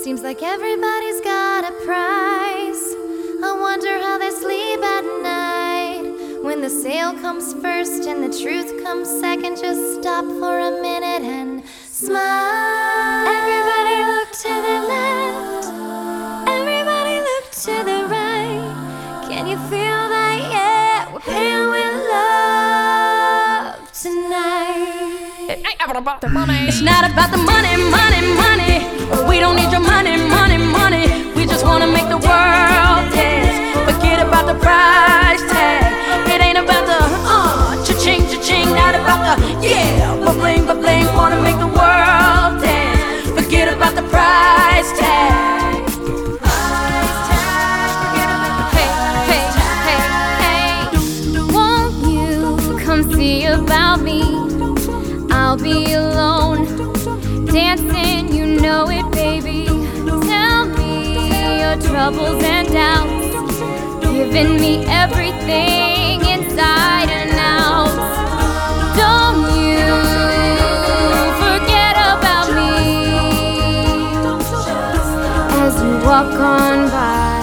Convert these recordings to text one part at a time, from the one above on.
Seems like everybody's got a price. I wonder how they sleep at night. When the sale comes first and the truth comes second, just stop for a minute and smile. Everybody look to the left, everybody look to the right. Can you feel that? Yeah, we're paying with love tonight. It ain't ever about the money. It's not about the money, money, money. We don't need your money, money, money. We just wanna make the world dance. Forget about the price tag. It ain't about the cha-ching, cha-ching. Not about the ba-bling, ba-bling. Wanna make the world dance. Forget about the price tag. Hey, hey, hey, hey. Won't you come see about me? I'll be alone, dancing, you know it, baby. Tell me your troubles and doubts, giving me everything inside and out. Don't you forget about me as you walk on by.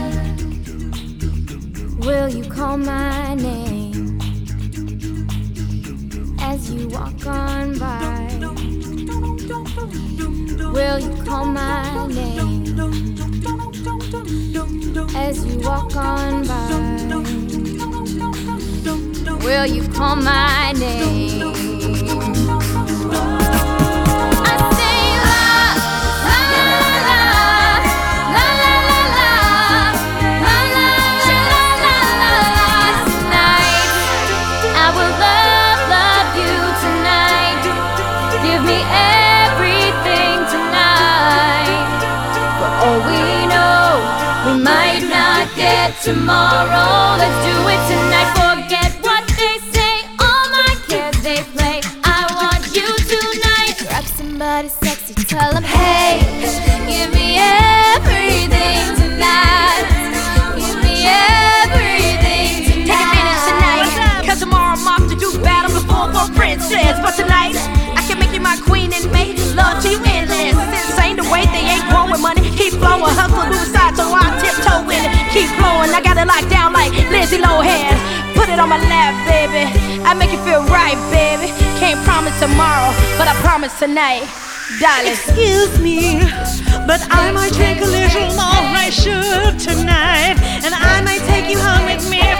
Will you call my name as you walk on by? Will you call my name as you walk on by? Will you call my name? I say la, la, la, la, la, la, la, la, la, la, la, tonight. I will love you tonight. Give me everything tonight. For all we know, we might not get tomorrow. Let's do it tonight. Forget what they say, all my cares they play. I want you tonight. Grab somebody sexy, tell them, hey, give me everything tonight. Give me everything tonight. Take a minute tonight, cause tomorrow I'm off to do battle before a princess. But tonight, I can make you my queen and make love to you endless. It's insane the way they ain't growing money. Keep flowing, hustle, move aside, so I tiptoe in it. Keep flowing, I got it locked down like Lindsay Lohan. Put it on my lap, baby. I make you feel right, baby. Can't promise tomorrow, but I promise tonight, darling. Excuse me, but I might drink a little more than I should tonight, and I might take you home with me